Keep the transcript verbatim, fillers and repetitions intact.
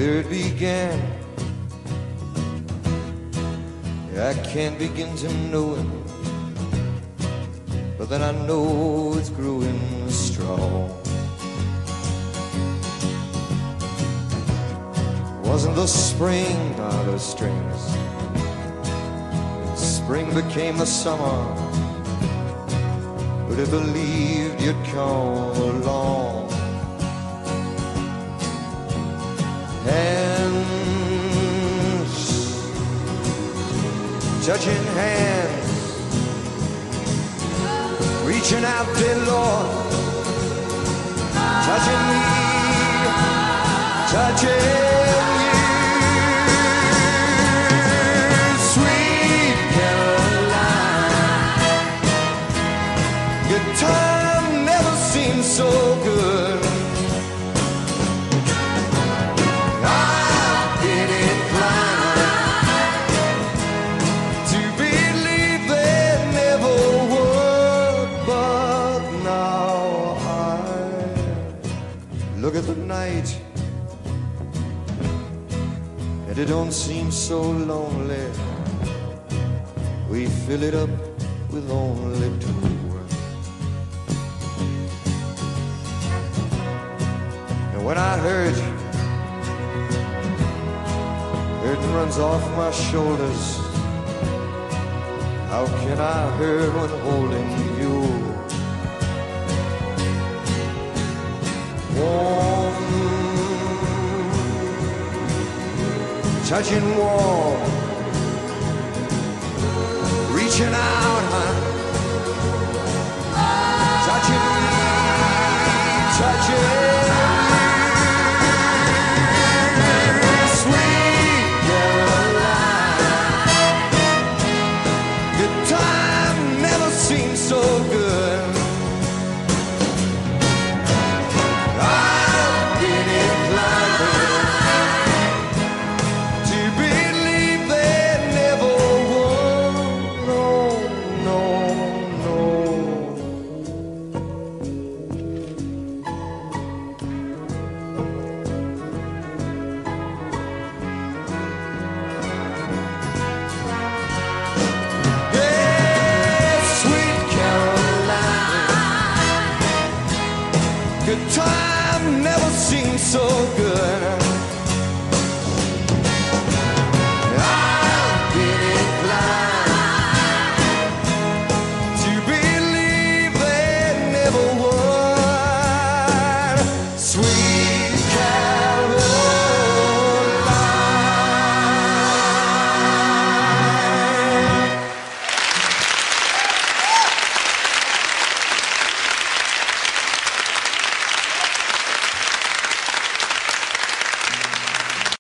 where it began. I can't begin to know it, but then I know it's growing strong. Wasn't the spring, ah, those strings. Spring became the summer. Who'd have believed you'd come along? Hands touching hands, reaching out, dear Lord, touching me, touching you. Sweet Caroline, your time never seemed so good. I've been inclined to believe they never would, but now I look at the night and it don't seem so lonely. We fill it up with only two. And when I hurt, burden runs off my shoulders. How can I hurt when holding you? Warm, touching warm, reaching out, huh?